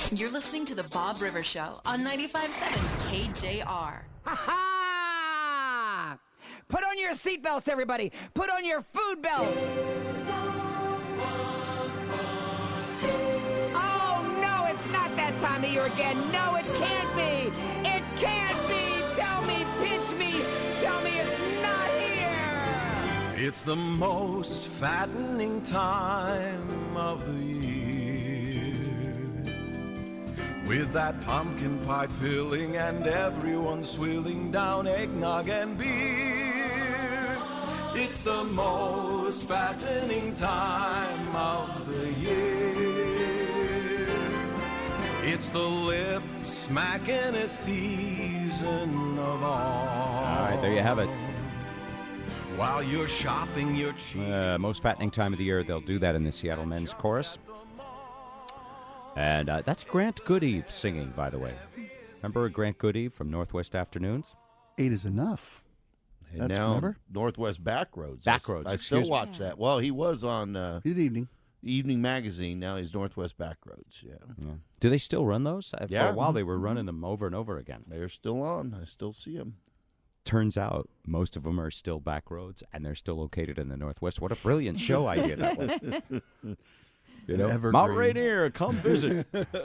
You're listening to The Bob Rivers Show on 95.7 KJR. Ha-ha! Put on your seatbelts, everybody. Put on your food belts. Oh, no, it's not that time of year again. No, it can't be. It can't be. Tell me, pinch me. Tell me it's not here. It's the most fattening time of the year, with that pumpkin pie filling and everyone swilling down eggnog and beer. It's the most fattening time of the year. It's the lip smacking a season of all. All right, there you have it. While you're shopping your cheap. Most fattening time of the year. They'll do that in the Seattle Men's Chorus. And that's Grant Goodeve singing, by the way. Remember Grant Goodeve from Northwest Afternoons? 8 is enough. And That's now remember? Northwest Backroads. Backroads, I still excuse me. watch that. Well, he was on Good evening. Evening Magazine. Now he's Northwest Backroads. Yeah. Do they still run those? For Yeah. a while, they were running them over and over again. They're still on. I still see them. Turns out most of them are still back roads, and they're still located in the Northwest. What a brilliant show idea that was. You know, Evergreen. Mount Rainier, come visit.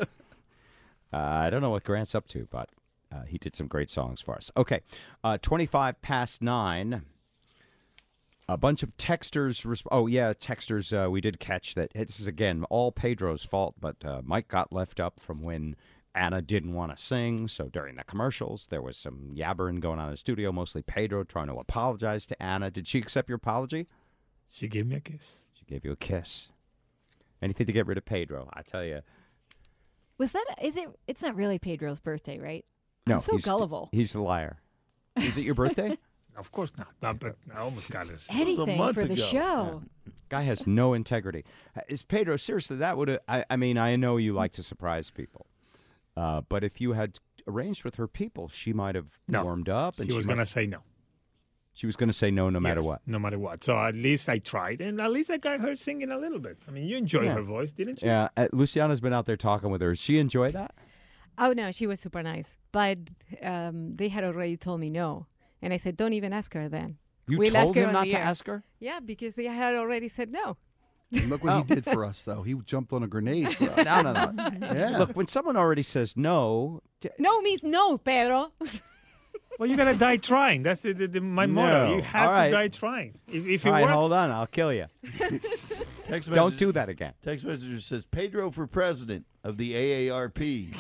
I don't know what Grant's up to, but he did some great songs for us. Okay, 25 past 9. A bunch of texters. Texters. We did catch that. This is, again, all Pedro's fault, but Mike got left up from when Anna didn't want to sing, so during the commercials, there was some yabbering going on in the studio, mostly Pedro trying to apologize to Anna. Did she accept your apology? She gave me a kiss. She gave you a kiss. Anything to get rid of Pedro, I tell you. Was that? Is it? It's not really Pedro's birthday, right? No, I'm so gullible. He's a liar. Is it your birthday? Of course not. No, but I almost got it. Anything month for the ago. show. Guy has no integrity. Is Pedro, seriously, that would have, I mean, I know you like to surprise people. But if you had arranged with her people, she might have warmed up. And She was going to say no. She was going to say no matter Yes, what. No matter what. So at least I tried, and at least I got her singing a little bit. I mean, you enjoyed her voice, didn't you? Yeah, Luciana's been out there talking with her. Does she enjoy that? Oh no, she was super nice, but they had already told me no, and I said, "Don't even ask her." Then You We'll ask told her him on not the to air. ask her? Yeah, because they had already said no. And look what he did for us, though. He jumped on a grenade for us. No. Yeah. Look, when someone already says no, No means no, Pedro. Well, you got to die trying. That's my motto. No. You have All right. to die trying. If it all right, worked, hold on, I'll kill you. Text Don't message- do that again. Text messenger says Pedro for president of the AARP.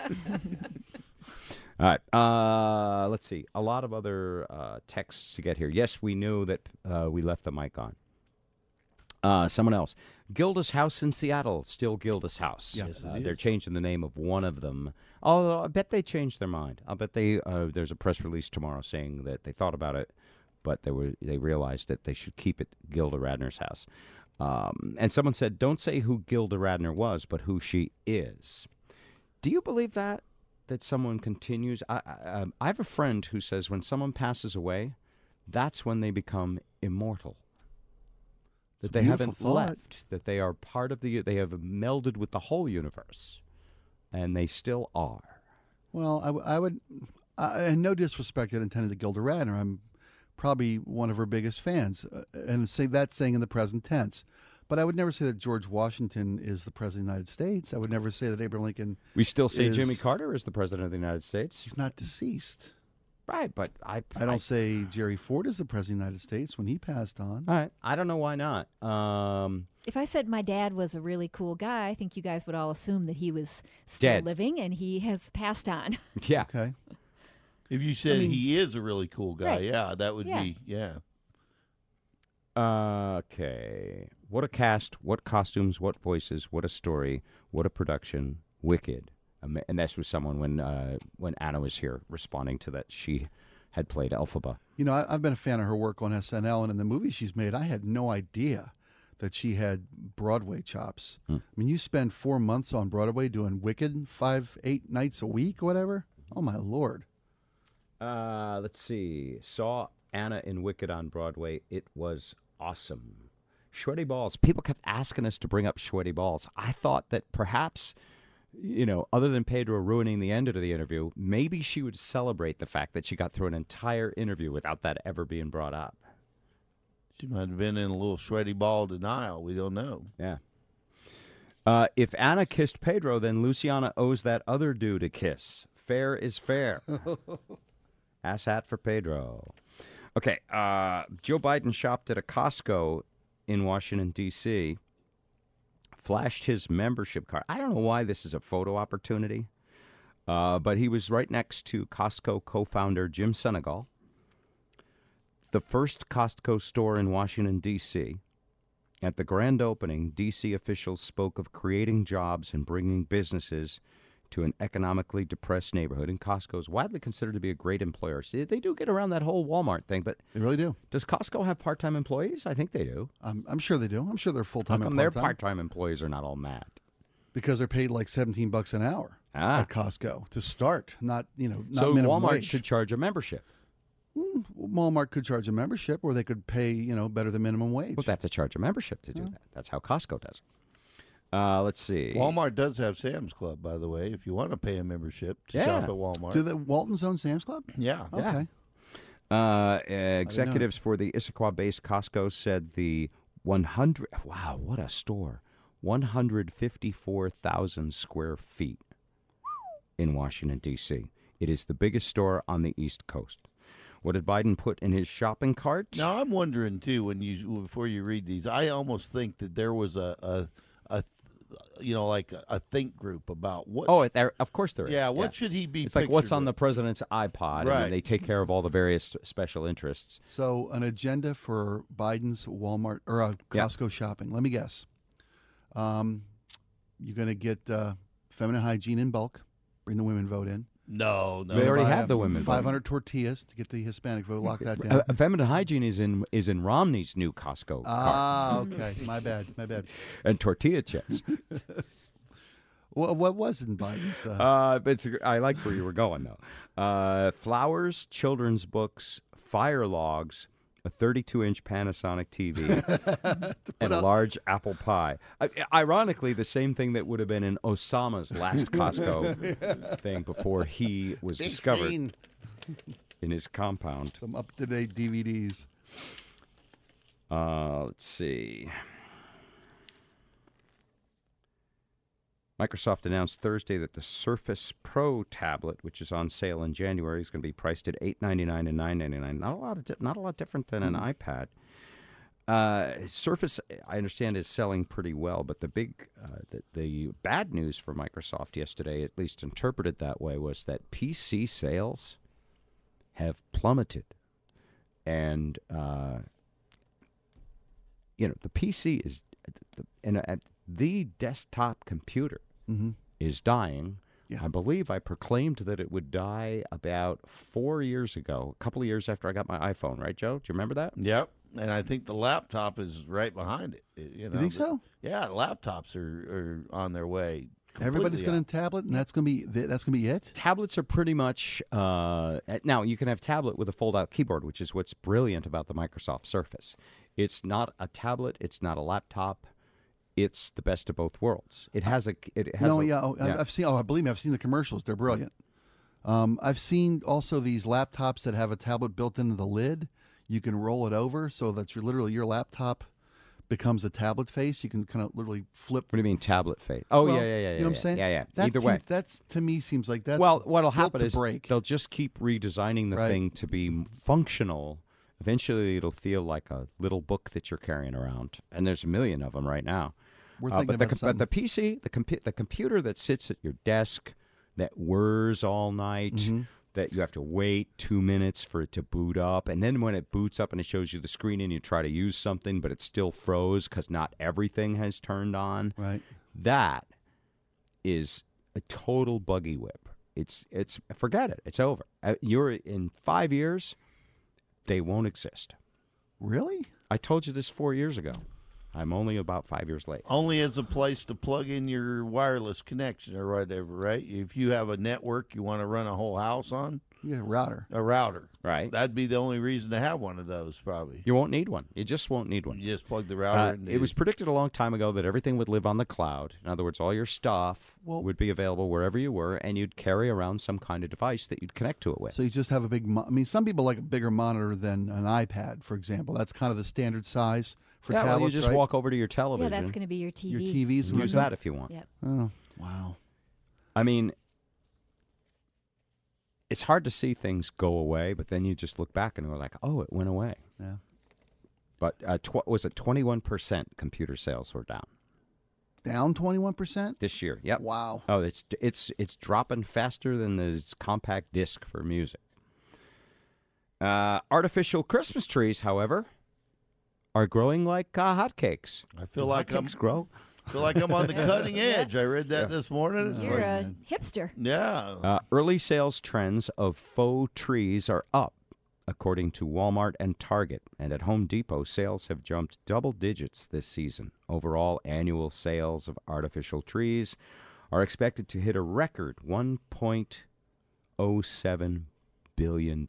All right, let's see. A lot of other texts to get here. Yes, we knew that we left the mic on. Someone else. Gilda's House in Seattle, still Gilda's House. Yes, it they're is. changing the name of one of them. Although I bet they changed their mind. I bet there's a press release tomorrow saying that they thought about it, but they realized that they should keep it Gilda Radner's house. And someone said, don't say who Gilda Radner was, but who she is. Do you believe that someone continues? I have a friend who says when someone passes away, that's when they become immortal. That It's a they beautiful haven't thought. left, that they are part of they have melded with the whole universe, and they still are. Well, I would, and no disrespect intended to Gilda Radner. I'm probably one of her biggest fans, and say that saying in the present tense. But I would never say that George Washington is the president of the United States. I would never say that Abraham Lincoln. We still say is- Jimmy Carter is the president of the United States. He's not deceased. Right, but I don't say Jerry Ford is the president of the United States when he passed on. All right, I don't know why not. If I said my dad was a really cool guy, I think you guys would all assume that he was still Dead. living and he has passed on. Yeah. Okay. If you said he is a really cool guy, Right. yeah, that would Yeah. be, yeah. Okay. What a cast, what costumes, what voices, what a story, what a production. Wicked. And this was someone when Anna was here responding to that she had played Elphaba. You know, I've been a fan of her work on SNL, and in the movies she's made, I had no idea that she had Broadway chops. I mean, you spend 4 months on Broadway doing Wicked 5-8 nights a week, whatever. Oh, my Lord. Let's see. Saw Anna in Wicked on Broadway. It was awesome. Sweaty Balls. People kept asking us to bring up Sweaty Balls. I thought that perhaps other than Pedro ruining the end of the interview, maybe she would celebrate the fact that she got through an entire interview without that ever being brought up. She might have been in a little sweaty ball denial. We don't know. Yeah. If Anna kissed Pedro, then Luciana owes that other dude a kiss. Fair is fair. Ass hat for Pedro. Okay. Joe Biden shopped at a Costco in Washington, D.C., flashed his membership card. I don't know why this is a photo opportunity, but he was right next to Costco co-founder Jim Senegal. The first Costco store in Washington, D.C. At the grand opening, D.C. officials spoke of creating jobs and bringing businesses to an economically depressed neighborhood. And Costco is widely considered to be a great employer. See, they do get around that whole Walmart thing, but They really do. does Costco have part-time employees? I think they do. I'm sure they do. I'm sure they're How full-time come and their part-time. part-time employees are not all mad? Because they're paid like $17 an hour at Costco to start, not So minimum Walmart wage. should charge a membership. Walmart could charge a membership, or they could pay better than minimum wage. Well, they have to charge a membership to do that. That's how Costco does it. Let's see. Walmart does have Sam's Club, by the way, if you want to pay a membership to Yeah. shop at Walmart. Do the Walton's own Sam's Club? Yeah. Okay. Executives for the Issaquah-based Costco said the 100. Wow, what a store! 154,000 square feet in Washington, D.C. It is the biggest store on the East Coast. What did Biden put in his shopping cart? Now I'm wondering too before you read these, I almost think that there was a think group about what. Oh, of course there is. Yeah, what should he be? It's like what's pictured on the with? president's iPod, and Right. then they take care of all the various special interests. So an agenda for Biden's Walmart or Costco shopping. Let me guess. You're going to get feminine hygiene in bulk. Bring the women vote in. No. They already Buy have the women vote. 500 tortillas to get the Hispanic vote. Lock that down. Feminine hygiene is in Romney's new Costco cart. Okay. My bad. And tortilla chips. Well, what was in Biden's? I like where you were going, though. Flowers, children's books, fire logs, a 32-inch Panasonic TV, and a large apple pie. Ironically, the same thing that would have been in Osama's last Costco thing before he was Big discovered screen. in his compound. Some up-to-date DVDs. Let's see. Microsoft announced Thursday that the Surface Pro tablet, which is on sale in January, is going to be priced at $899 and $999. Not a lot different than an iPad. Surface, I understand, is selling pretty well, but the bad news for Microsoft yesterday, at least interpreted that way, was that PC sales have plummeted, and the PC is the desktop computer is dying. Yeah. I believe I proclaimed that it would die about 4 years ago, a couple of years after I got my iPhone, right, Joe? Do you remember that? Yep. And I think the laptop is right behind it. You think so? Yeah, laptops are on their way. Everybody's going to tablet, and that's going to be it. Tablets are pretty much now you can have tablet with a fold-out keyboard, which is what's brilliant about the Microsoft Surface. It's not a tablet. It's not a laptop. It's the best of both worlds. It has I've seen. Oh, believe me, I've seen the commercials. They're brilliant. I've seen also these laptops that have a tablet built into the lid. You can roll it over so that your laptop becomes a tablet face. You can kind of literally flip. What do you mean tablet face? Oh, Well, yeah. You know what I'm saying? Yeah. That Either way. that's to me seems like that's Well, what'll built happen to is break. they'll just keep redesigning the Right. thing to be functional. Eventually, it'll feel like a little book that you're carrying around, and there's a million of them right now. We're thinking but about the something. PC, the computer that sits at your desk, that whirs all night, Mm-hmm. that you have to wait 2 minutes for it to boot up, and then when it boots up and it shows you the screen and you try to use something, but it still froze because not everything has turned on. Right. That is a total buggy whip. It's forget it. It's over. You're in 5 years, they won't exist. Really? I told you this 4 years ago. I'm only about 5 years late. Only as a place to plug in your wireless connection or whatever, right? If you have a network you want to run a whole house on, Yeah, router. a router. Right. That'd be the only reason to have one of those, probably. You won't need one. You just won't need one. You just plug the router in. It was predicted a long time ago that everything would live on the cloud. In other words, all your stuff would be available wherever you were, and you'd carry around some kind of device that you'd connect to it with. So you just have a big. I mean, some people like a bigger monitor than an iPad, for example. That's kind of the standard size for yeah, tablets. well, you just right? walk over to your television. Yeah, that's going to be your TV. Your TVs. Use that if you want. Yep. Oh, wow. I mean, it's hard to see things go away, but then you just look back and we're like, oh, it went away. Yeah. But was it 21% computer sales were down Down 21%? this year? Yep. Wow. Oh, it's dropping faster than the compact disc for music. Artificial Christmas trees, however, are growing like hotcakes. I feel like I'm grow. feel like I'm on the cutting edge. I read that this morning. It's You're like, a hipster. yeah. Early sales trends of faux trees are up, according to Walmart and Target. And at Home Depot, sales have jumped double digits this season. Overall, annual sales of artificial trees are expected to hit a record $1.07 billion.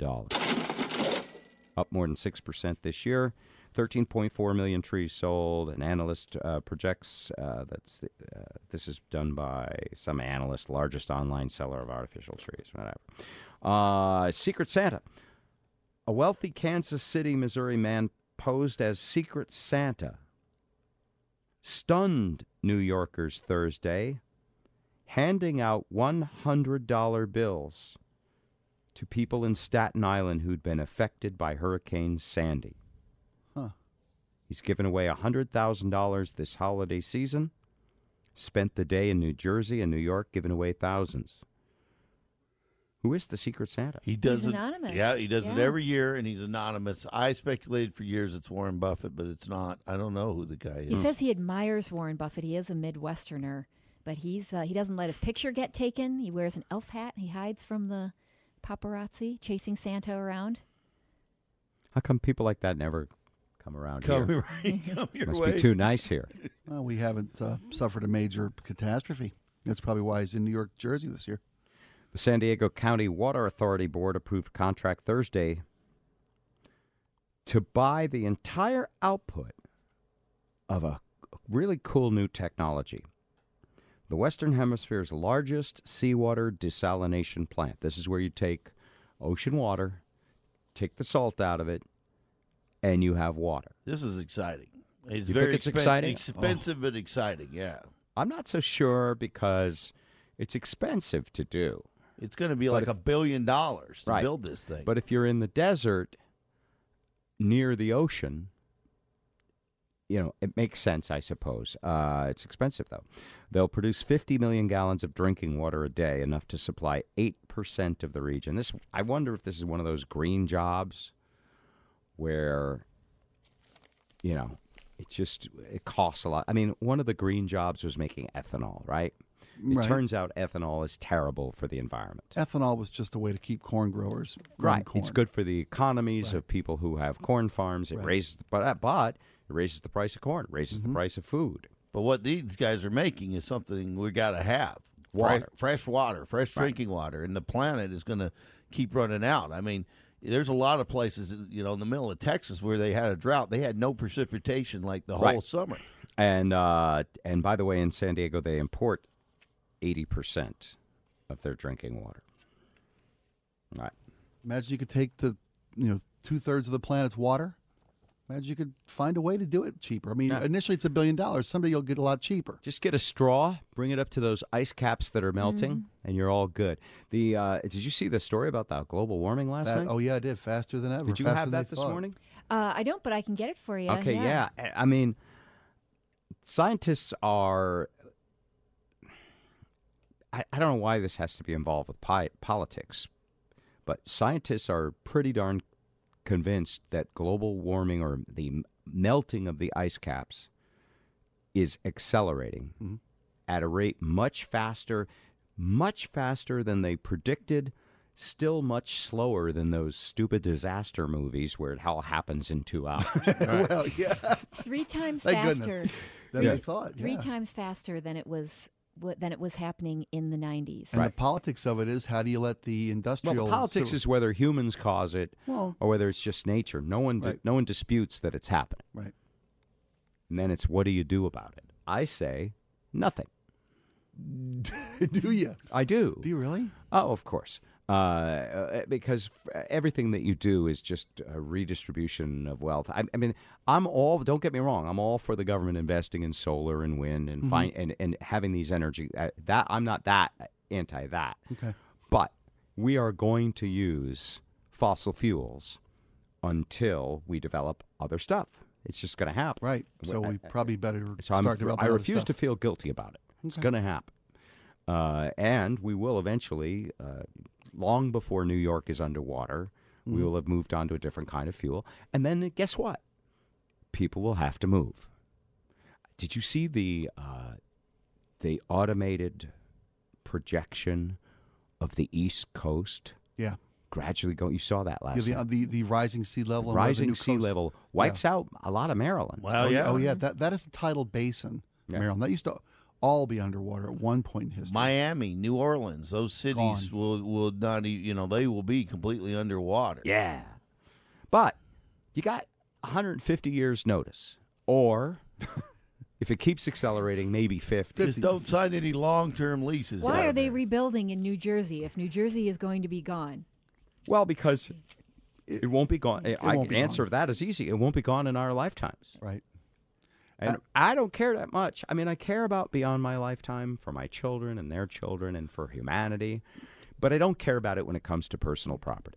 Up more than 6% this year. 13.4 million trees sold. An analyst projects this is done by some analyst, largest online seller of artificial trees, whatever. Secret Santa. A wealthy Kansas City, Missouri man posed as Secret Santa stunned New Yorkers Thursday, handing out $100 bills to people in Staten Island who'd been affected by Hurricane Sandy. Huh. He's given away $100,000 this holiday season, spent the day in New Jersey and New York giving away thousands. Who is the Secret Santa? He does He's it. anonymous. Yeah, he does it Yeah. every year, and he's anonymous. I speculated for years it's Warren Buffett, but it's not. I don't know who the guy He is. says he admires Warren Buffett. He is a Midwesterner, but he doesn't let his picture get taken. He wears an elf hat. He hides from the paparazzi chasing Santa around. How come people like that never come around Come, here? come your Must way. be too nice here. Well, we haven't suffered a major catastrophe. That's probably why he's in New York, Jersey this year. The San Diego County Water Authority Board approved contract Thursday to buy the entire output of a really cool new technology. The Western Hemisphere's largest seawater desalination plant. This is where you take ocean water, take the salt out of it, and you have water. This is exciting. It's You very think it's exciting? expensive, but exciting. Yeah, I'm not so sure because it's expensive to do. it's going to be like $1 billion to Right. build this thing. But if you're in the desert near the ocean, you know, it makes sense, I suppose. It's expensive, though. They'll produce 50 million gallons of drinking water a day, enough to supply 8% of the region. I wonder if this is one of those green jobs where, you know, it costs a lot. I mean, one of the green jobs was making ethanol, right? It Right. turns out ethanol is terrible for the environment. Ethanol was just a way to keep corn growers growing Right. corn. It's good for the economies Right. of people who have corn farms. It Right. raises but it raises the price of corn, raises the price of food. But what these guys are making is something we got to have. Water. Fresh water, fresh Right. drinking water. And the planet is going to keep running out. I mean, there's a lot of places, you know, in the middle of Texas where they had a drought. They had no precipitation like the whole Right. summer. And by the way, in San Diego, they import 80% of their drinking water. Right. Imagine you could take the 2/3 of the planet's water. Imagine you could find a way to do it cheaper. I mean, Yeah. initially it's $1 billion. Someday you'll get a lot cheaper. Just get a straw, bring it up to those ice caps that are melting, and you're all good. Did you see the story about the global warming last night? Oh yeah, I did. Faster than ever. Did you faster have than that they this thought. morning? I don't, but I can get it for you. Okay, yeah. I mean, scientists are. I don't know why this has to be involved with politics, but scientists are pretty darn convinced that global warming or the melting of the ice caps is accelerating at a rate much faster than they predicted still much slower than those stupid disaster movies where it all happens in 2 hours. Well, yeah. 3 times Thank faster. goodness. Than I thought. Three yeah. times faster than it was happening in the 90s. And the politics of it is, how do you let the industrial... Well, the politics is whether humans cause it Well- or whether it's just nature. No one disputes that it's happening. Right. And then it's, what do you do about it? I say nothing. Do you? I do. Do you really? Oh, of course. Because everything that you do is just a redistribution of wealth. I mean, don't get me wrong, I'm all for the government investing in solar and wind and and having these energy. That I'm not that anti that. Okay. But we are going to use fossil fuels until we develop other stuff. It's just going to happen. Right. So we probably better So start developing I other refuse to stuff. feel guilty about it. It's Okay. going to happen. And we will eventually, long before New York is underwater, we will have moved on to a different kind of fuel. And then guess what? People will have to move. Did you see the automated projection of the East Coast Yeah. gradually going? You saw that last Yeah, night. the rising sea level. and where the Rising new sea coast- level wipes out a lot of Maryland. Well, yeah. Oh, yeah. That is the tidal basin, Yeah. Maryland. That used to all be underwater at one point in history. Miami, New Orleans, those cities will not, they will be completely underwater. Yeah. But you got 150 years notice. Or if it keeps accelerating, maybe 50. Just don't sign any long-term leases. Why out are they there. rebuilding in New Jersey if New Jersey is going to be gone? Well, because it won't be gone. won't be Answer gone. to that is easy. It won't be gone in our lifetimes. Right. And I don't care that much. I mean, I care about beyond my lifetime for my children and their children and for humanity. But I don't care about it when it comes to personal property.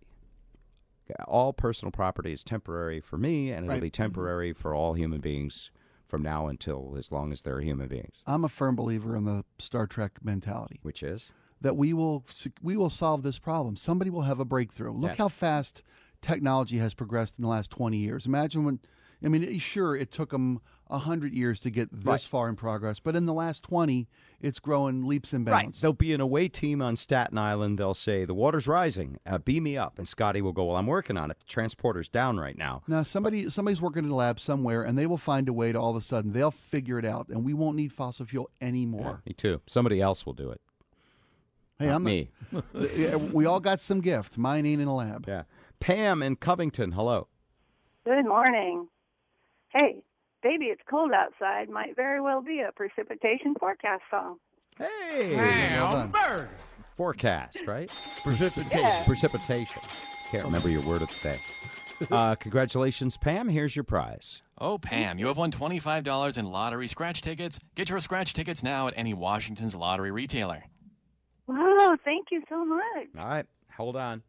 All personal property is temporary for me, and it'll Right. be temporary for all human beings from now until as long as they're human beings. I'm a firm believer in the Star Trek mentality. Which is? That we will solve this problem. Somebody will have a breakthrough. Look Yes. how fast technology has progressed in the last 20 years. Imagine when, I mean, sure, it took them 100 years to get this Right. far in progress, but in the last 20, it's growing leaps and Right. bounds. There'll be an away team on Staten Island. They'll say, the water's rising. Beam me up. And Scotty will go, well, I'm working on it. The transporter's down right now. Now, somebody's working in a lab somewhere, and they will find a way to all of a sudden, they'll figure it out, and we won't need fossil fuel anymore. Me too. Somebody else will do it. Hey, Not I'm me. We all got some gift. Mine ain't in a lab. Yeah. Pam in Covington. Hello. Good morning. Hey, baby, it's cold outside. Might very well be a precipitation forecast song. Hey. Well done. Forecast, right? Precipitation. Yeah. Precipitation. Can't remember your word of the day. Congratulations, Pam. Here's your prize. Oh, Pam, you have won $25 in lottery scratch tickets. Get your scratch tickets now at any Washington's lottery retailer. Wow, thank you so much. All right. Hold on.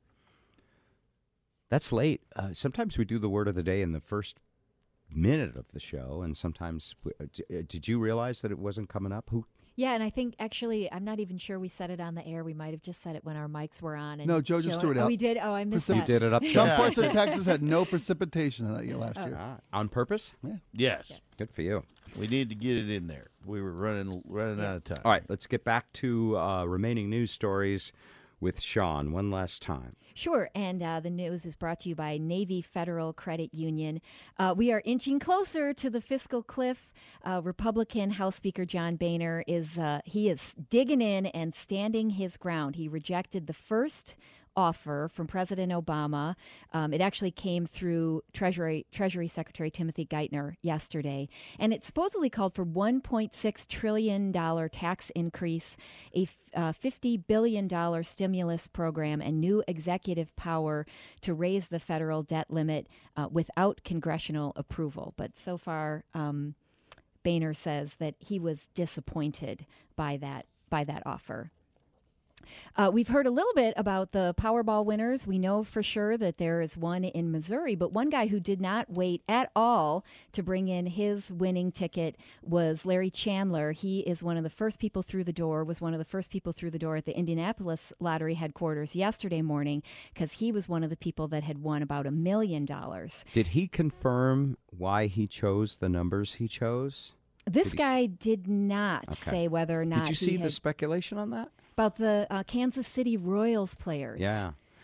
That's late. Sometimes we do the word of the day in the first minute of the show, and sometimes did you realize that it wasn't coming up? Who? Yeah, and I think actually, I'm not even sure we said it on the air. We might have just said it when our mics were on. And No, Joe just threw it out. Oh, we did? Oh, I missed that. You did it up. Some Yeah. parts of Texas had no precipitation that year last year. On purpose? Yes. Good for you. We need to get it in there. We were running out of time. All right, let's get back to remaining news stories with Sean one last time. Sure, and the news is brought to you by Navy Federal Credit Union. We are inching closer to the fiscal cliff. Republican House Speaker John Boehner is digging in and standing his ground. He rejected the first offer from President Obama. It actually came through Treasury Secretary Timothy Geithner yesterday, and it supposedly called for $1.6 trillion tax increase, a $50 billion stimulus program, and new executive power to raise the federal debt limit without congressional approval. But so far, Boehner says that he was disappointed by that offer. We've heard a little bit about the Powerball winners. We know for sure that there is one in Missouri, but one guy who did not wait at all to bring in his winning ticket was Larry Chandler. He is one of the first people through the door, at the Indianapolis lottery headquarters yesterday morning, because he was one of the people that had won about $1 million. Did he confirm why he chose the numbers he chose? This guy did not say whether or not Did you he see had the speculation on that? about the Kansas City Royals players. Yeah.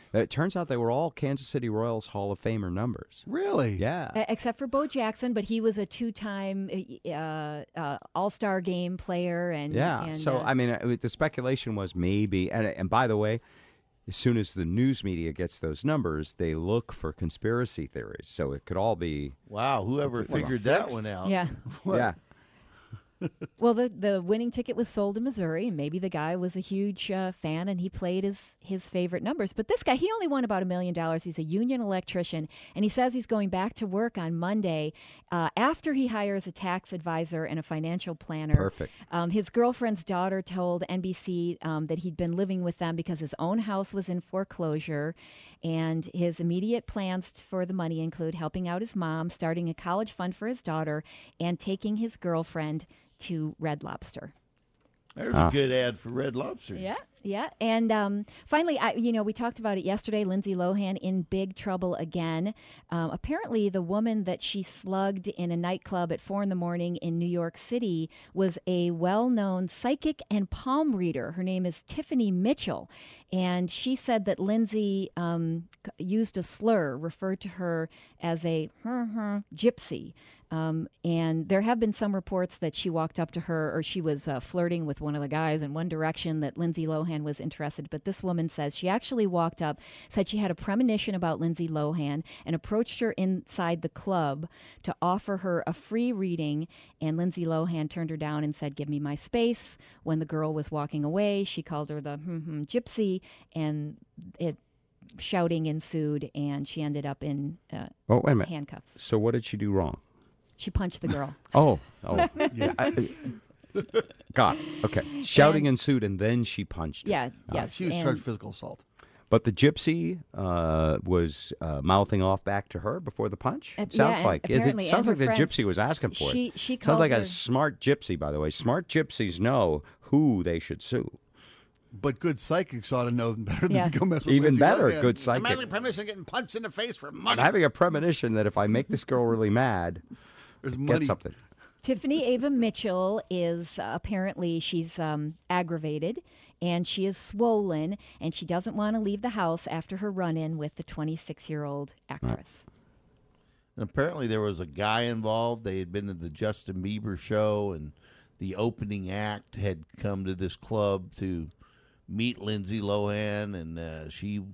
It turns out they were all Kansas City Royals Hall of Famer numbers. Really? Yeah. Except for Bo Jackson, but he was a two-time All-Star game player. And So, I mean, the speculation was maybe, and by the way, as soon as the news media gets those numbers, they look for conspiracy theories. So it could all be. Wow, whoever figured that one out. Yeah. Yeah. Well, the winning ticket was sold in Missouri, and maybe the guy was a huge fan, and he played his favorite numbers. But this guy, he only won about $1 million. He's a union electrician, and he says he's going back to work on Monday after he hires a tax advisor and a financial planner. Perfect. His girlfriend's daughter told NBC that he'd been living with them because his own house was in foreclosure. And his immediate plans for the money include helping out his mom, starting a college fund for his daughter, and taking his girlfriend to Red Lobster. There's a good ad for Red Lobster. Yeah. And finally, we talked about it yesterday, Lindsay Lohan in big trouble again. Apparently, the woman that she slugged in a nightclub at 4 a.m. in New York City was a well-known psychic and palm reader. Her name is Tiffany Mitchell. And she said that Lindsay used a slur, referred to her as a gypsy. And there have been some reports that she walked up to her, or she was flirting with one of the guys in One Direction, that Lindsay Lohan was interested. But this woman says she actually walked up, said she had a premonition about Lindsay Lohan, and approached her inside the club to offer her a free reading. And Lindsay Lohan turned her down and said, "Give me my space." When the girl was walking away, she called her the gypsy, and shouting ensued, and she ended up in wait a minute. handcuffs. So what did she do wrong? She punched the girl. Oh, yeah. Got it. Okay. Shouting ensued, and then she punched him. Yeah, yes. She was charged physical assault. But the gypsy was mouthing off back to her before the punch? It sounds like. It sounds like the gypsy was asking for it. She sounds like her, a smart gypsy, by the way. Smart gypsies know who they should sue. But good psychics ought to know better than to go mess with Even Lindsay better, Lohan. good psychic. I'm having a premonition getting punched in the face for money. I'm having a premonition that if I make this girl really mad, there's get money. something. Tiffany Ava Mitchell is apparently she's aggravated, and she is swollen, and she doesn't want to leave the house after her run-in with the 26-year-old actress. And apparently there was a guy involved. They had been to the Justin Bieber show, and the opening act had come to this club to meet Lindsay Lohan, and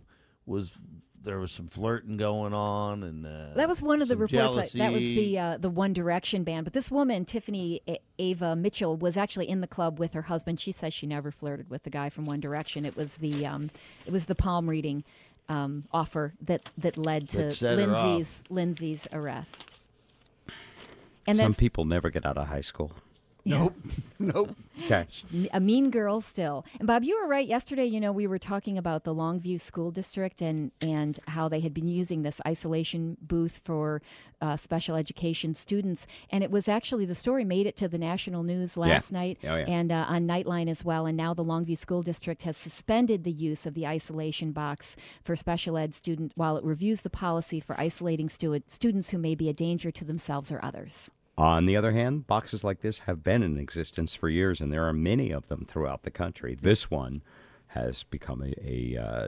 there was some flirting going on, and that was one of the reports. That was jealousy. the One Direction band. But this woman, Tiffany Ava Mitchell, was actually in the club with her husband. She says she never flirted with the guy from One Direction. It was the palm reading offer that led to Lindsay's arrest. And Some people never get out of high school. Nope. Okay. A mean girl still. And Bob, you were right. Yesterday, we were talking about the Longview School District and how they had been using this isolation booth for special education students. And it was actually, the story made it to the national news last night and on Nightline as well. And now the Longview School District has suspended the use of the isolation box for special ed students while it reviews the policy for isolating students who may be a danger to themselves or others. On the other hand, boxes like this have been in existence for years, and there are many of them throughout the country. This one has become a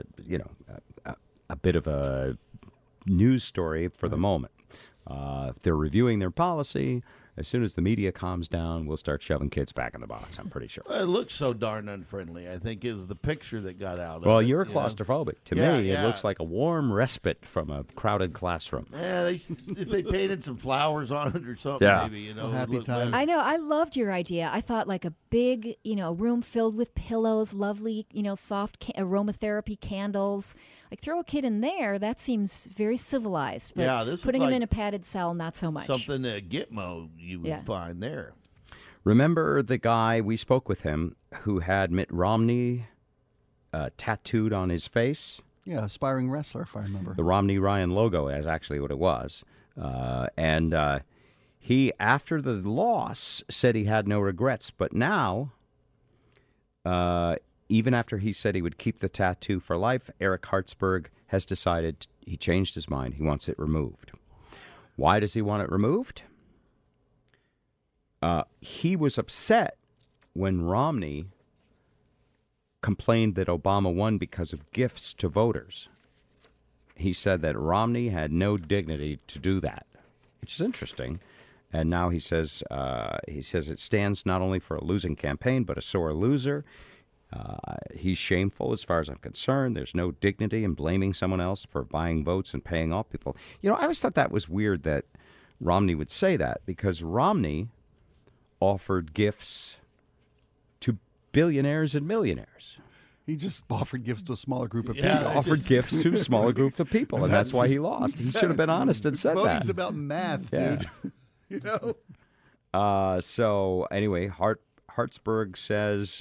bit of a news story for the moment. They're reviewing their policy. As soon as the media calms down, we'll start shoving kids back in the box, I'm pretty sure. Well, it looks so darn unfriendly. I think it was the picture that got out of it. Well, you're claustrophobic. To me, Yeah. it looks like a warm respite from a crowded classroom. Yeah, if they painted some flowers on it or something, maybe, it would look better. I know. I loved your idea. I thought like a big, room filled with pillows, lovely, soft aromatherapy candles. Like throw a kid in there, that seems very civilized. But this putting is him like in a padded cell, not so much. Something that Gitmo you would find there. Remember the guy, we spoke with him, who had Mitt Romney tattooed on his face? Yeah, aspiring wrestler, if I remember. The Romney-Ryan logo is actually what it was. And he, after the loss, said he had no regrets. But now, even after he said he would keep the tattoo for life, Eric Hartsberg has decided he changed his mind. He wants it removed. Why does he want it removed? He was upset when Romney complained that Obama won because of gifts to voters. he said that Romney had no dignity to do that, which is interesting. And now he says it stands not only for a losing campaign, but a sore loser. He's shameful as far as I'm concerned. There's no dignity in blaming someone else for buying votes and paying off people. You know, I always thought that was weird that Romney would say that, because Romney offered gifts to billionaires and millionaires. He just offered gifts to a smaller group of He people. offered gifts to a smaller group of people, and that's why he lost. He should have been honest and said that. Voting's about math, dude. You know? So anyway, Hartsburg says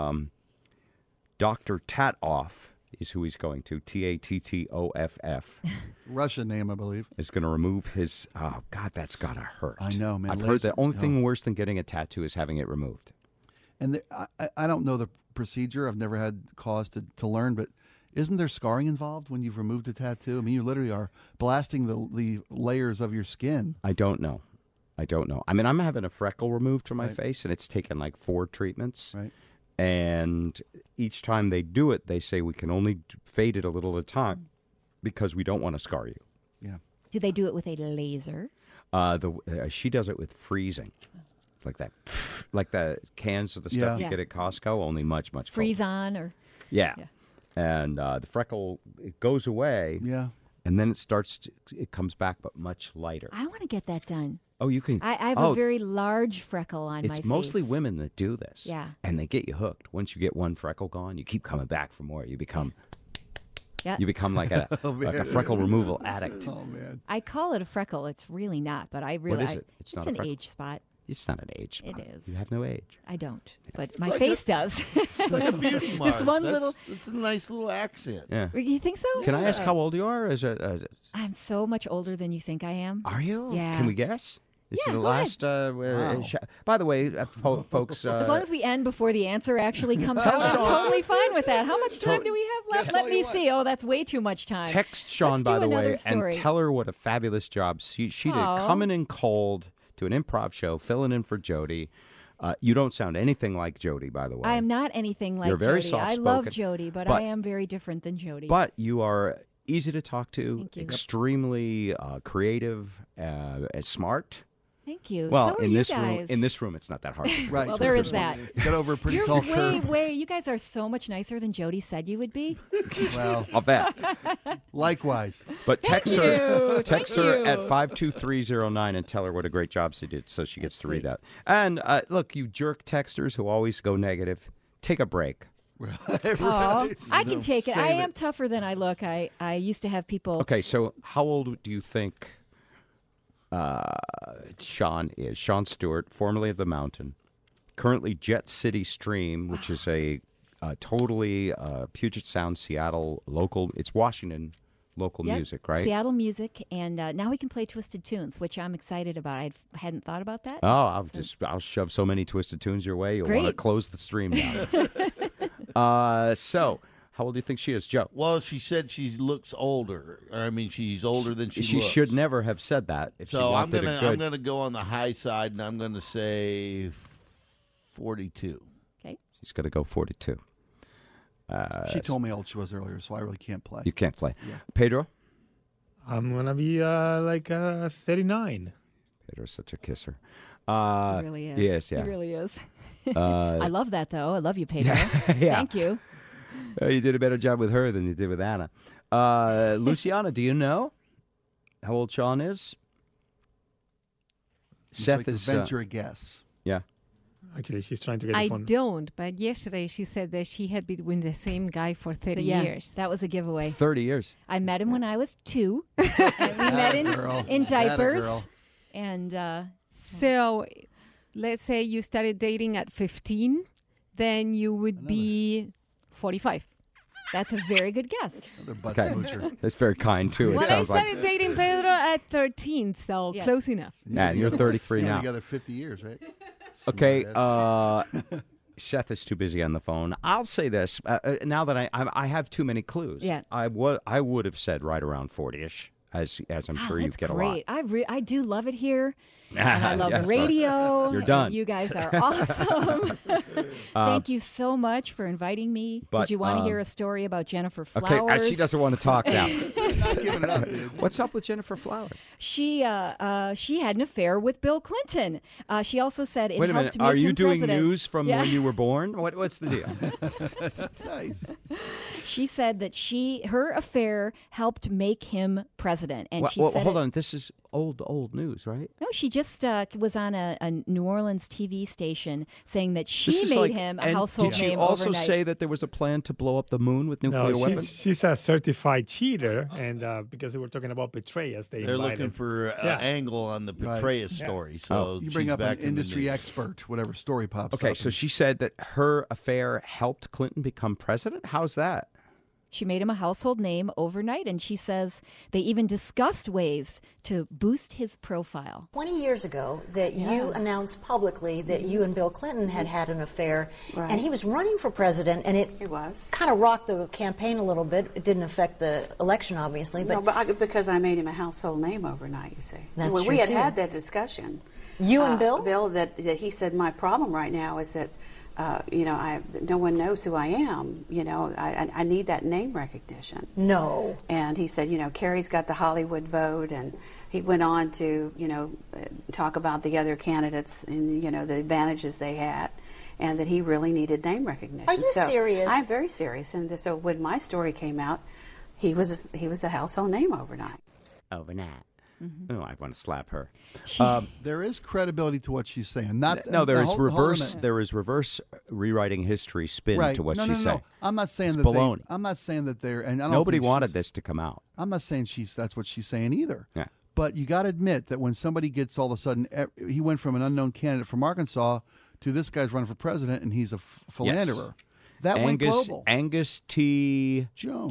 Dr. Tatoff is who he's going to. Tattoff. Russian name, I believe. Is going to remove his. Oh God, that's gotta hurt. I know, man. I've heard the only thing worse than getting a tattoo is having it removed. And I don't know the procedure. I've never had cause to learn, but isn't there scarring involved when you've removed a tattoo? I mean, you literally are blasting the layers of your skin. I don't know. I mean, I'm having a freckle removed from my face, and it's taken like 4 treatments. Right. And each time they do it, they say we can only fade it a little at a time because we don't want to scar you. Yeah. Do they do it with a laser? She does it with freezing, like that, like the cans of the stuff you get at Costco, only much freeze colder. on or yeah. And the freckle, it goes away. Yeah. And then it comes back, but much lighter. I want to get that done. Oh, you can. I have a very large freckle on my face. It's mostly women that do this. Yeah. And they get you hooked. Once you get one freckle gone, you keep coming back for more. You become like a freckle removal addict. Oh, man. I call it a freckle. It's really not, but I really... What is it? It's not a an freckle. age spot. It's not an age spot. It is. You have no age. I don't, but my face does. It's like a beauty mark. This one little... It's a nice little accent. Yeah. You think so? Can I ask how old you are? I'm so much older than you think I am. Are you? Yeah. Can we guess? This Yeah, is the go last. By the way, folks. As long as we end before the answer actually comes out, I'm totally fine with that. How much time do we have left? Let me see. Oh, that's way too much time. Text Sean, Let's by do the another way, story. and tell her what a fabulous job she did Aw. coming in cold to an improv show, filling in for Jody. You don't sound anything like Jody, by the way. I am not anything like You're very Jody. I love soft-spoken, Jody, but but- I am very different than Jody. But you are easy to talk to, Thank you. extremely creative, smart. Thank you. Well, so are in you this guys. room, it's not that hard. Right. Well, there is that. Get over a pretty You're tall way, curve. way. You guys are so much nicer than Jody said you would be. Well, I'll bet. likewise. But text Thank her, you. text Thank her you. at 52309 and tell her what a great job she did, so she gets to read sweet. that. And look, you jerk texters who always go negative, take a break. Oh, I can take it. I Save am tougher than I look. I used to have people. Okay, so how old do you think Sean is? Sean Stewart, formerly of The Mountain, currently Jet City Stream, which is a totally Puget Sound, Seattle local. It's Washington local Yep, music, right? Seattle music, and now we can play Twisted Tunes, which I'm excited about. I hadn't thought about that. Oh, I'll shove so many Twisted Tunes your way. You'll want to Great. close the stream now. So, how old do you think she is, Joe? Well, she said she looks older. I mean, she's older than she looks. should never have said that. If she So I'm wanted gonna a good, I'm gonna go on the high side, and I'm gonna say 42. Okay. she's going to go 42. She told me how old she was earlier, so I really can't play. You can't play. Yeah. Pedro? I'm gonna be like 39. Pedro's such a kisser. He really is. Yes, yeah. He really is. Uh, I love that, though. I love you, Pedro. Yeah. Thank you. You did a better job with her than you did with Anna. Luciana, do you know how old Sean is? Seth is. venture a guess. Yeah. Actually, she's trying to get I the phone. don't, but yesterday she said that she had been with the same guy for 30 Yeah, years. that was a giveaway. 30 years. I met him when I was 2. And we met in diapers. girl. And So let's say you started dating at 15, then you would be 45. that's a very good guess. The butt Okay. smoocher. That's very kind, too. It Well, I sounds like. started dating Pedro at 13, so Yeah. close enough. Man, you're 33 Been now. together 50 years, right? Okay, Smartass. Seth is too busy on the phone. I'll say this. Now that I have too many clues. Yeah. I would have said right around 40-ish, as I'm Wow, sure you that's get great. a lot. I do love it here. And I love Yes, radio. you're done. You guys are awesome. Thank you so much for inviting me. but, Did you want to hear a story about Jennifer Okay, Flowers? she doesn't want to talk now. Not giving it up, dude. What's up with Jennifer Flowers? She had an affair with Bill Clinton. She also said it Wait a helped minute. make Are you him doing president. news from Yeah. when you were born? What's the deal? Nice. She said that her affair helped make him president, and she said hold it- on. This is old news, right? No, she just was on a New Orleans TV station saying that she This is made like- him a and household did she name also overnight. say that there was a plan to blow up the moon with nuclear No, weapons? she's a certified cheater, and because they were talking about Petraeus, They're invited. looking for an Yeah. angle on the Right. Petraeus story. So You bring she's up an back in the industry news. expert, whatever story pops up. Okay, so she said that her affair helped Clinton become president? How's that? She made him a household name overnight, and she says they even discussed ways to boost his profile. 20 years ago that you announced publicly that you and Bill Clinton had had an affair, Right. and he was running for president, and it was kind of rocked the campaign a little bit. It didn't affect the election, obviously, but because I made him a household name overnight, you see. That's Well, true, we had too. had that discussion. You and Bill? Bill, that he said, my problem right now is that, no one knows who I am. I need that name recognition. No. And he said, Kerry's got the Hollywood vote, and he went on to, talk about the other candidates and, the advantages they had, and that he really needed name recognition. Are you serious? I'm very serious. And so when my story came out, he was a household name overnight. Overnight. Oh, I want to slap her. There is credibility to what she's saying. Not No, there is hold a reverse. minute. There is reverse rewriting history spin right. to what no, she's no, saying. no. I'm not saying It's that baloney. I'm not saying that they're. And I don't Nobody think wanted this to come out. I'm not saying that's what she's saying either. Yeah. But you got to admit that when somebody gets all of a sudden, he went from an unknown candidate from Arkansas to this guy's running for president, and he's a philanderer. That went global. Angus T.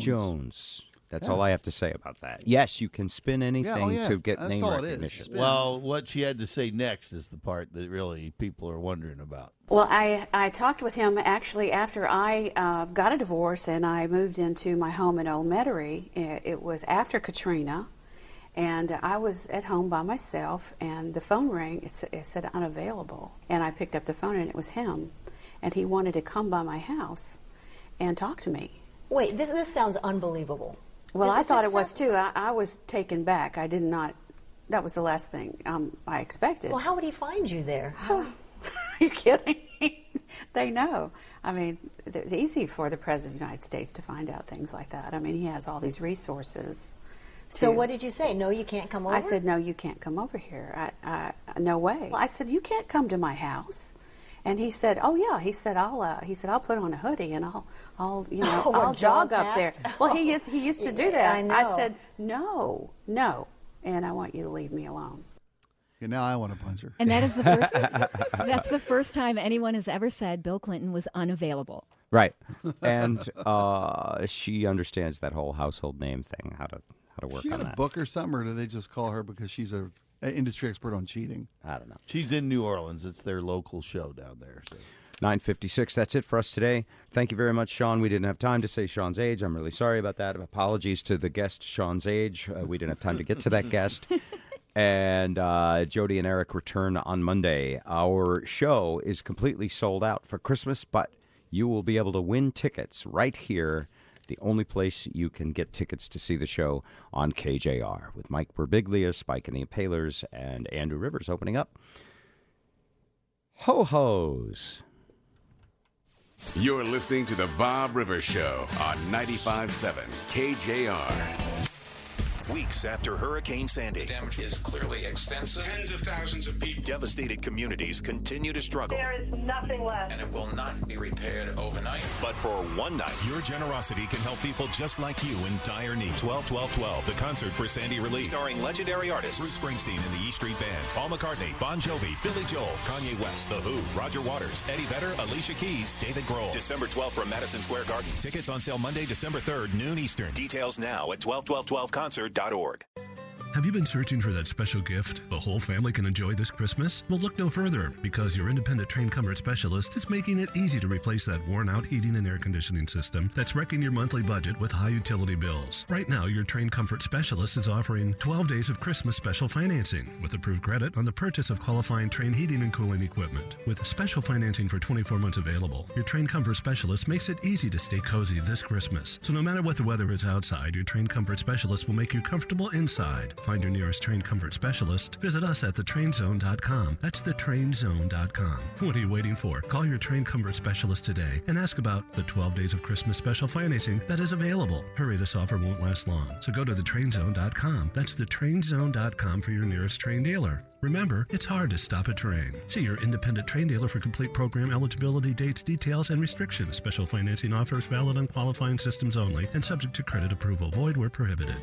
Jones. That's Yeah. all I have to say about that. Yes, you can spin anything yeah. to get That's name all it is. recognition. Spin. Well, what she had to say next is the part that really people are wondering about. Well, I talked with him actually after I got a divorce and I moved into my home in Old Metairie. It was after Katrina, and I was at home by myself, and the phone rang. It said unavailable, and I picked up the phone, and it was him, and he wanted to come by my house and talk to me. wait, this sounds unbelievable. Well, I It's thought just it was too. I was taken back. I did not. That was the last thing I expected. Well, how would he find you there? Are you kidding? They know. I mean, it's easy for the President of the United States to find out things like that. I mean, he has all these resources. So what did you say? No, you can't come over? I said, no, you can't come over here. No way. I said, you can't come to my house. And he said, oh yeah. He said, I'll put on a hoodie and I'll I'll jog up there. past? Well, he used to do Yeah, that. I know. I said, no, and I want you to leave me alone. Yeah, now I want to punch her. And that is the first. That's the first time anyone has ever said Bill Clinton was unavailable. Right, and she understands that whole household name thing, how to work She on got a that. book or something, or do they just call her because she's an industry expert on cheating? I don't know. She's in New Orleans. It's their local show down there. So. 9:56. That's it for us today. Thank you very much, Sean. We didn't have time to say Sean's age. I'm really sorry about that. Apologies to the guest, Sean's age. We didn't have time to get to that guest. And Jody and Eric return on Monday. Our show is completely sold out for Christmas, but you will be able to win tickets right here, the only place you can get tickets to see the show on KJR, with Mike Birbiglia, Spike and the Impalers, and Andrew Rivers opening up. Ho-hos. You're listening to The Bob Rivers Show on 95.7 KJR. Weeks after Hurricane Sandy, The damage is clearly extensive. tens of thousands of people, devastated communities continue to struggle. There is nothing left. And it will not be repaired overnight. But for one night, your generosity can help people just like you in dire need. 12-12-12, the concert for Sandy Relief, starring legendary artists Bruce Springsteen and the E Street Band, Paul McCartney, Bon Jovi, Billy Joel, Kanye West, The Who, Roger Waters, Eddie Vedder, Alicia Keys, David Grohl. December 12th from Madison Square Garden. Tickets on sale Monday, December 3rd, noon Eastern. Details now at 121212concert.org. Have you been searching for that special gift the whole family can enjoy this Christmas? Well, look no further, because your independent Train Comfort specialist is making it easy to replace that worn-out heating and air conditioning system that's wrecking your monthly budget with high utility bills. Right now, your Train Comfort specialist is offering 12 days of Christmas special financing with approved credit on the purchase of qualifying Train heating and cooling equipment. With special financing for 24 months available, your Train Comfort specialist makes it easy to stay cozy this Christmas. So no matter what the weather is outside, your Train Comfort specialist will make you comfortable inside. Find your nearest Train Comfort specialist. Visit us at thetrainzone.com. That's thetrainzone.com. What are you waiting for? Call your Train Comfort specialist today and ask about the 12 days of Christmas special financing that is available. Hurry, this offer won't last long. So go to thetrainzone.com. That's thetrainzone.com for your nearest Train dealer. Remember, it's hard to stop a train. See your independent Train dealer for complete program eligibility, dates, details, and restrictions. Special financing offers valid on qualifying systems only and subject to credit approval. Void where prohibited.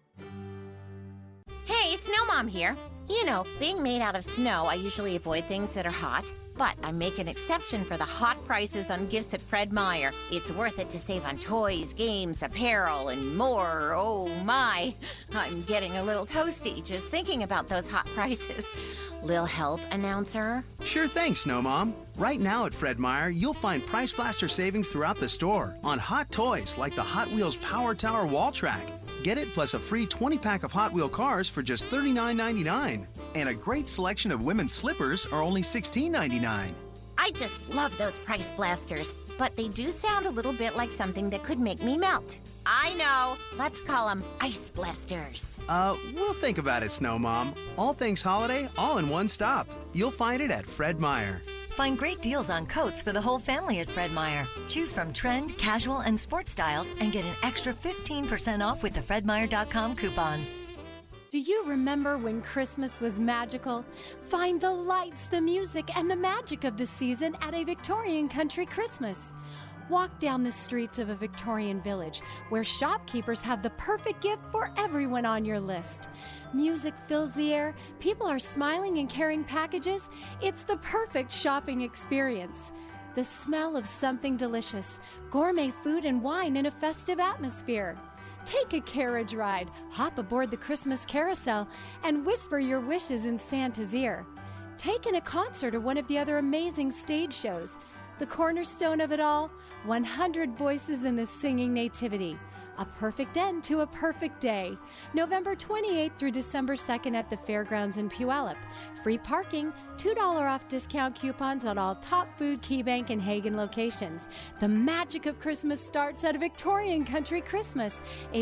Hey, Snow Mom here. You know, being made out of snow, I usually avoid things that are hot. But I make an exception for the hot prices on gifts at Fred Meyer. It's worth it to save on toys, games, apparel, and more. Oh my, I'm getting a little toasty just thinking about those hot prices. Lil help, announcer? Sure thing, Snow Mom. Right now at Fred Meyer, you'll find Price Blaster savings throughout the store on hot toys like the Hot Wheels Power Tower wall track. Get it plus a free 20-pack of Hot Wheel cars for just $39.99. And a great selection of women's slippers are only $16.99. I just love those Price Blasters, but they do sound a little bit like something that could make me melt. I know. Let's call them Ice Blasters. We'll think about it, Snow Mom. All things holiday, all in one stop. You'll find it at Fred Meyer. Find great deals on coats for the whole family at Fred Meyer. Choose from trend, casual, and sports styles and get an extra 15% off with the FredMeyer.com coupon. Do you remember when Christmas was magical? Find the lights, the music, and the magic of the season at a Victorian Country Christmas. Walk down the streets of a Victorian village where shopkeepers have the perfect gift for everyone on your list. Music fills the air, people are smiling and carrying packages. It's the perfect shopping experience. The smell of something delicious, gourmet food and wine in a festive atmosphere. Take a carriage ride, hop aboard the Christmas carousel, and whisper your wishes in Santa's ear. Take in a concert or one of the other amazing stage shows. The cornerstone of it all, 100 voices in the singing nativity. A perfect end to a perfect day. November 28th through December 2nd at the Fairgrounds in Puyallup. Free parking, $2 off discount coupons on all Top Food, KeyBank, and Hagen locations. The magic of Christmas starts at a Victorian Country Christmas. A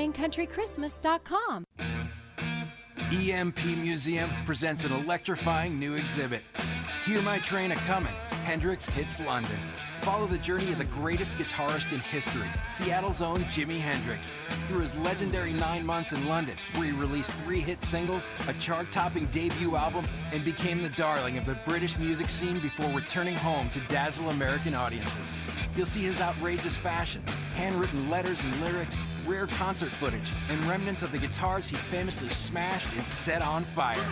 VictorianCountryChristmas.com. EMP Museum presents an electrifying new exhibit. Hear My Train A-Comin', Hendrix Hits London. Follow the journey of the greatest guitarist in history, Seattle's own Jimi Hendrix, through his legendary 9 months in London, where he released 3 hit singles, a chart-topping debut album, and became the darling of the British music scene before returning home to dazzle American audiences. You'll see his outrageous fashions, handwritten letters and lyrics, rare concert footage, and remnants of the guitars he famously smashed and set on fire.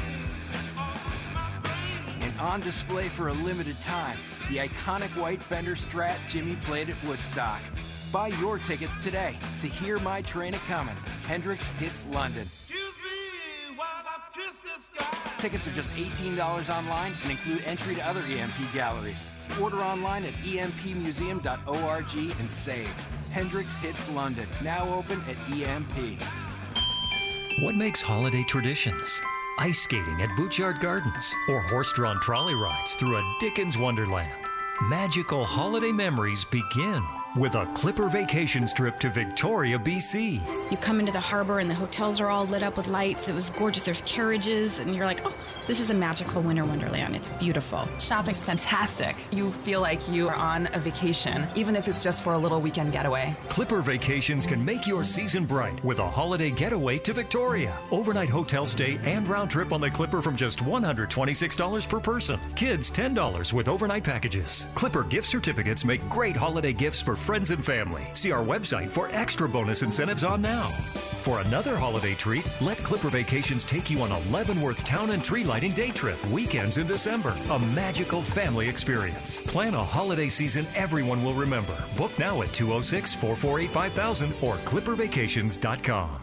And on display for a limited time, the iconic white Fender Strat Jimmy played at Woodstock. Buy your tickets today to Hear My Train A-Comin', Hendrix Hits London. Tickets are just $18 online and include entry to other EMP galleries. Order online at empmuseum.org and save. Hendrix Hits London, now open at EMP. What makes holiday traditions? Ice skating at Butchart Gardens or horse-drawn trolley rides through a Dickens Wonderland. Magical holiday memories begin with a Clipper vacations trip to Victoria, BC. You come into the harbor and the hotels are all lit up with lights. It was gorgeous. There's carriages and you're like, oh, this is a magical winter wonderland. It's beautiful. Shopping's fantastic. You feel like you are on a vacation, even if it's just for a little weekend getaway. Clipper vacations can make your season bright with a holiday getaway to Victoria. Overnight hotel stay and round trip on the Clipper from just $126 per person. Kids $10 with overnight packages. Clipper gift certificates make great holiday gifts for friends and family. See our website for extra bonus incentives on now. For another holiday treat, let Clipper Vacations take you on a Leavenworth Town and Tree Lighting Day Trip, weekends in December. A magical family experience. Plan a holiday season everyone will remember. Book now at 206-448-5000 or clippervacations.com.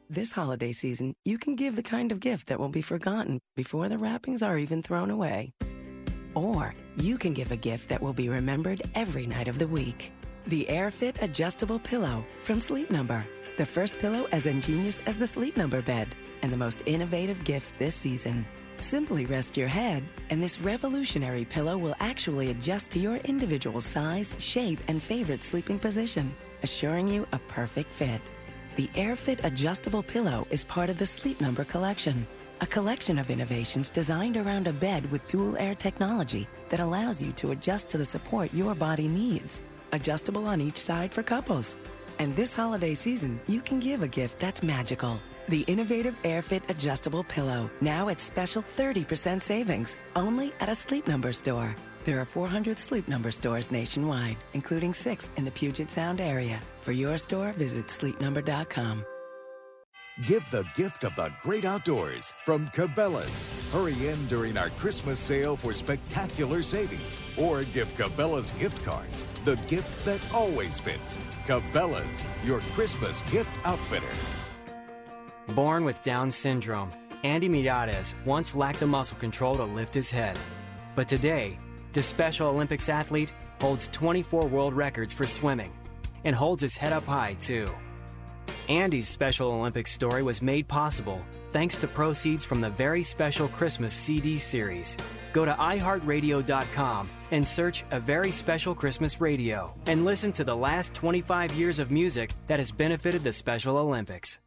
This holiday season, you can give the kind of gift that will be forgotten before the wrappings are even thrown away. Or you can give a gift that will be remembered every night of the week. The AirFit Adjustable Pillow from Sleep Number. The first pillow as ingenious as the Sleep Number bed, and the most innovative gift this season. Simply rest your head, and this revolutionary pillow will actually adjust to your individual size, shape, and favorite sleeping position, assuring you a perfect fit. The AirFit Adjustable Pillow is part of the Sleep Number collection, a collection of innovations designed around a bed with dual air technology that allows you to adjust to the support your body needs. Adjustable on each side for couples. And this holiday season, you can give a gift that's magical. The innovative AirFit Adjustable Pillow, now at special 30% savings, only at a Sleep Number store. There are 400 Sleep Number stores nationwide, including 6 in the Puget Sound area. For your store, visit sleepnumber.com. Give the gift of the great outdoors from Cabela's. Hurry in during our Christmas sale for spectacular savings. Or give Cabela's gift cards, the gift that always fits. Cabela's, your Christmas gift outfitter. Born with Down syndrome, Andy Mirades once lacked the muscle control to lift his head. But today, this Special Olympics athlete holds 24 world records for swimming and holds his head up high, too. Andy's Special Olympics story was made possible thanks to proceeds from the very special Christmas CD series. Go to iHeartRadio.com and search A Very Special Christmas Radio and listen to the last 25 years of music that has benefited the Special Olympics.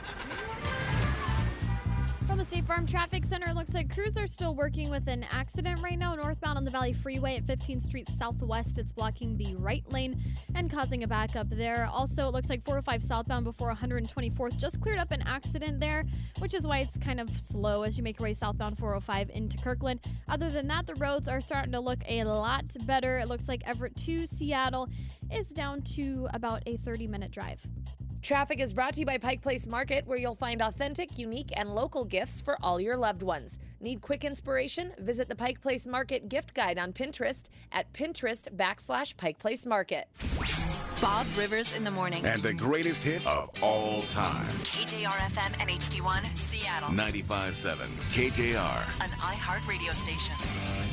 From the State Farm Traffic Center, it looks like crews are still working with an accident right now northbound on the Valley Freeway at 15th Street Southwest. It's blocking the right lane and causing a backup there. Also, it looks like 405 southbound before 124th just cleared up an accident there, which is why it's kind of slow as you make your way southbound 405 into Kirkland. Other than that, the roads are starting to look a lot better. It looks like Everett to Seattle is down to about a 30-minute drive. Traffic is brought to you by Pike Place Market, where you'll find authentic, unique, and local gifts for all your loved ones. Need quick inspiration? Visit the Pike Place Market gift guide on Pinterest at Pinterest/Pike Place Market. Bob Rivers in the morning. And the greatest hit of all time. KJR-FM and HD1, Seattle. 95.7 KJR. An iHeart radio station.